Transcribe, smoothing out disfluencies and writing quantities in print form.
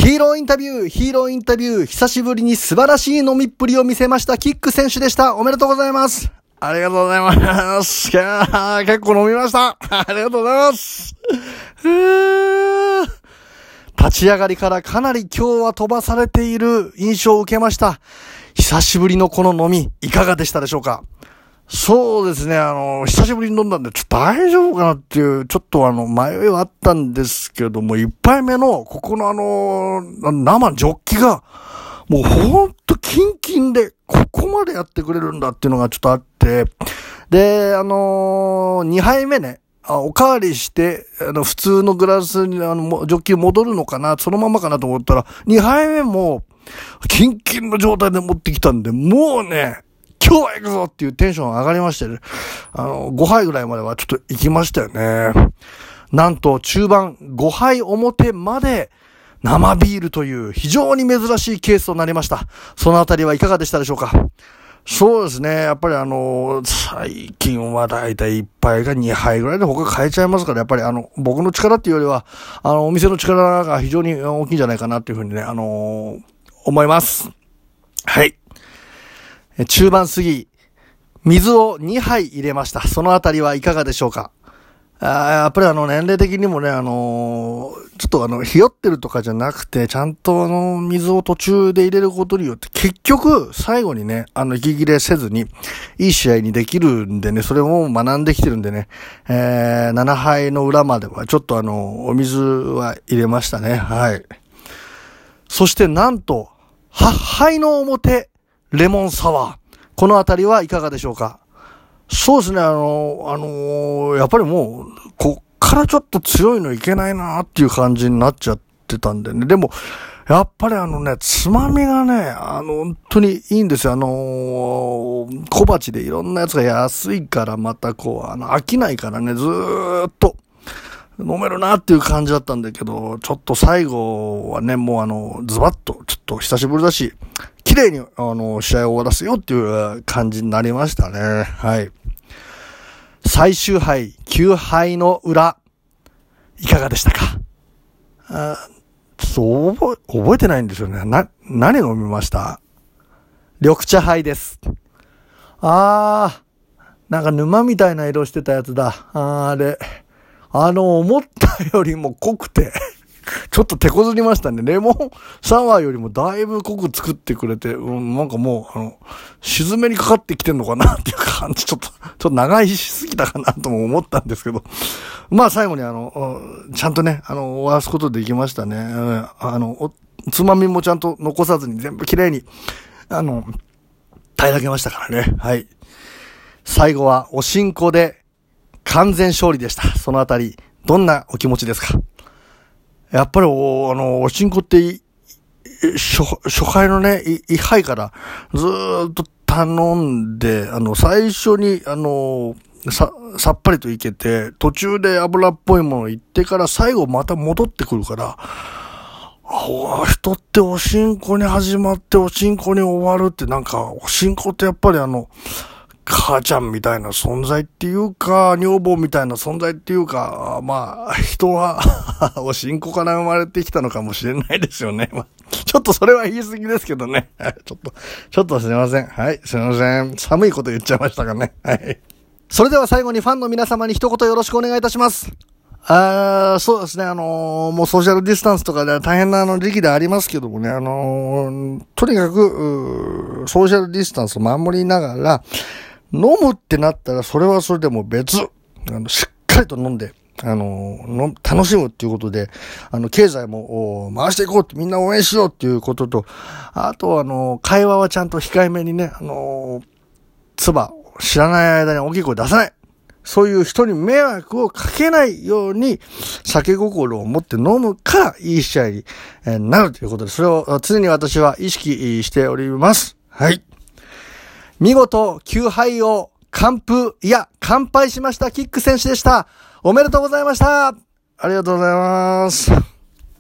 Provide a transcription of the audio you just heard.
ヒーローインタビュー、久しぶりに素晴らしい飲みっぷりを見せましたキック選手でした。おめでとうございます。ありがとうございます。結構飲みました。ありがとうございます。立ち上がりからかなり今日は飛ばされている印象を受けました。久しぶりのこの飲み、いかがでしたでしょうか？そうですね、久しぶりに飲んだんで、大丈夫かなっていう、ちょっと迷いはあったんですけども、一杯目の、ここの生ジョッキが、もうほんとキンキンで、ここまでやってくれるんだっていうのがちょっとあって、で、2杯目ね、おかわりして、普通のグラスに、ジョッキ戻るのかな、そのままかなと思ったら、2杯目も、キンキンの状態で持ってきたんで、もうね、今日は行くぞっていうテンション上がりましてね。5杯ぐらいまではちょっと行きましたよね。なんと中盤5杯表まで生ビールという非常に珍しいケースとなりました。そのあたりはいかがでしたでしょうか？そうですね。やっぱり最近はだいたい1杯が2杯ぐらいで他変えちゃいますから、やっぱり僕の力っていうよりは、お店の力が非常に大きいんじゃないかなっていうふうにね、思います。はい。中盤過ぎ、水を2杯入れました。そのあたりはいかがでしょうか？やっぱり年齢的にもね、ちょっとひよってるとかじゃなくて、ちゃんと水を途中で入れることによって、結局、最後にね、息切れせずに、いい試合にできるんでね、それも学んできてるんでね、7杯の裏までは、ちょっとお水は入れましたね。はい。そしてなんと、8杯の表、レモンサワー。このあたりはいかがでしょうか？そうですね、やっぱりもう、こっからちょっと強いのいけないなっていう感じになっちゃってたんでね。でも、やっぱりつまみがね、本当にいいんですよ。小鉢でいろんなやつが安いから、また飽きないからね、ずーっと。飲めるなっていう感じだったんだけど、ちょっと最後はね、もうズバッと、ちょっと久しぶりだし、綺麗に試合を終わらせようっていう感じになりましたね。はい。最終杯、9杯の裏、いかがでしたか？覚えてないんですよね。何飲みました？緑茶杯です。なんか沼みたいな色してたやつだ。あれ。思ったよりも濃くて、ちょっと手こずりましたね。レモンサワーよりもだいぶ濃く作ってくれて、なんかもう、沈めにかかってきてんのかなっていう感じ、ちょっと長いしすぎたかなとも思ったんですけど、まあ最後にちゃんとね、終わらすことできましたね。つまみもちゃんと残さずに全部綺麗に、平らげましたからね。はい。最後はおしんこで、完全勝利でした。そのあたり、どんなお気持ちですか？やっぱりおしんこって初回のね、1杯からずーっと頼んで、最初にさっぱりといけて、途中で油っぽいもの行ってから最後また戻ってくるから、人っておしんこに始まっておしんこに終わるってなんか、おしんこってやっぱり母ちゃんみたいな存在っていうか、女房みたいな存在っていうか、まあ、人は、おしんこから生まれてきたのかもしれないですよね。まあ、ちょっとそれは言い過ぎですけどね。ちょっとすいません。はい、すいません。寒いこと言っちゃいましたかね。はい。それでは最後にファンの皆様に一言よろしくお願いいたします。そうですね、もうソーシャルディスタンスとかで大変な時期でありますけどもね、とにかく、ソーシャルディスタンスを守りながら、飲むってなったらそれはそれでも別。しっかりと飲んで、楽しむっていうことで、経済も回していこうってみんな応援しようっていうことと、あと会話はちゃんと控えめにね、唾、知らない間に大きい声出さない。そういう人に迷惑をかけないように、酒心を持って飲むからいい試合になるということで、それを常に私は意識しております。はい。見事、9杯を乾杯しましたキック選手でした。おめでとうございました。ありがとうございます。